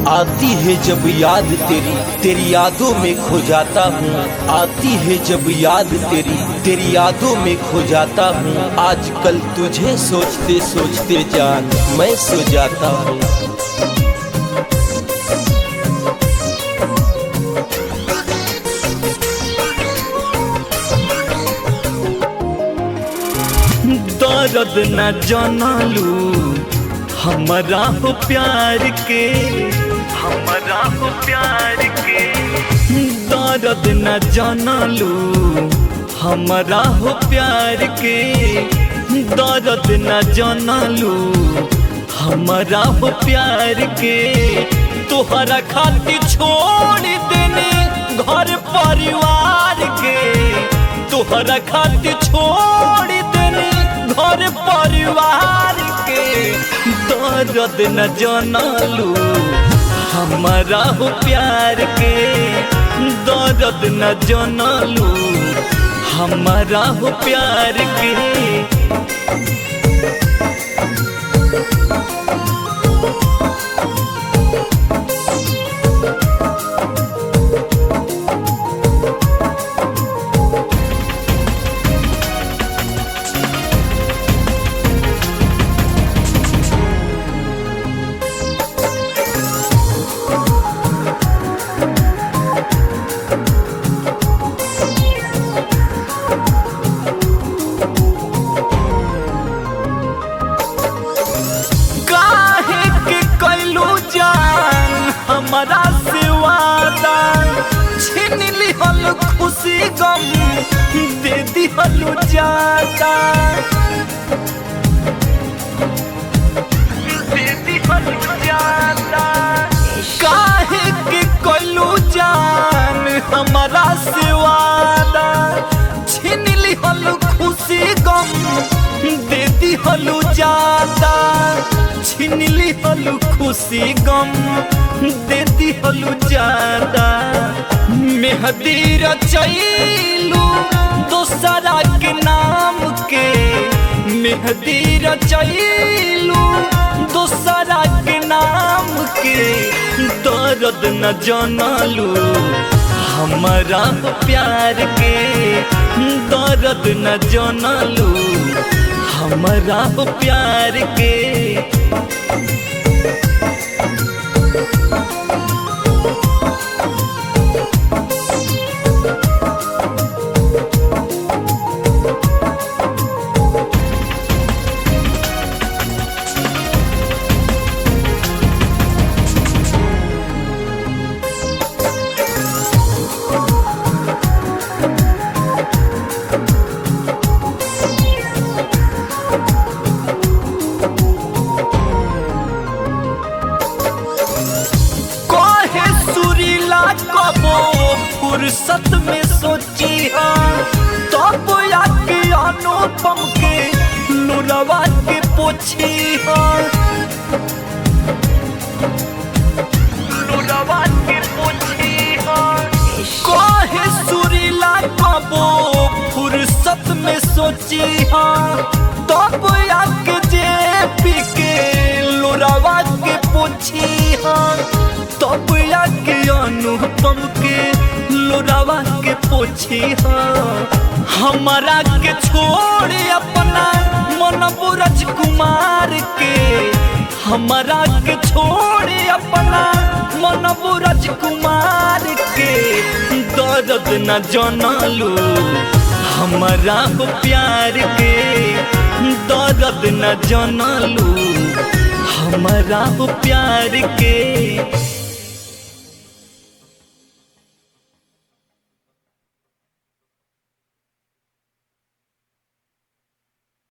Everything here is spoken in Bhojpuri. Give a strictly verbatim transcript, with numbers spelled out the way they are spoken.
आती है जब याद तेरी तेरी यादों में खो जाता हूँ। आती है जब याद तेरी तेरी यादों में खो जाता हूँ। आजकल तुझे सोचते सोचते जान मैं सो जाता हूँ। दर्द न जानलू हमारा हो प्यार के, हमारा हो प्यार के। दर्द न जानलू हमारा हो प्यार के, दर्द न जानलू हमारा हो प्यार के। तोहरा खातिर छोड़ देने घर परिवार के, तोहरा खातिर छोड़ देने घर परिवार के। दर्द न जानलू हमारा हो प्यार के, दर्द न जानलू हमारा हो प्यार के। हमारा से वादा छीन लिहल खुशी गम दे दिहल जाता, दे दिहल जाता। काहे के कलू जान हमारा से वादा छीन लिहल खुशी गम दे दिहल जाता, छीन लिहल खुशी गम देती हलू ज्यादा। मेहदी रचैलू दोसरा के नाम के, मेहदी रचैलू दोसरा के नाम के। दर्द न जानलू हमारा प्यार के, दर्द न जानलू हमारा प्यार के। फुर्सत में सोची हाँ तब आके अनुपम के लुरवा के पोछी हाँ, लुरवा के पोछी हाँ। काहे सुरीला कबो फुर्सत में सोची हाँ तब आके जेपी के लुरवा के पोछी हाँ, तब आके अनुपम के लोरावा के पोछी हाँ। हमारा के छोड़ अपना मन राजकुमार के, हमारा के छोड़ अपना मन राजकुमार के। दर्द न जानलू हमारा हो प्यार के, दर्द न जानलू हमारा हो प्यार के।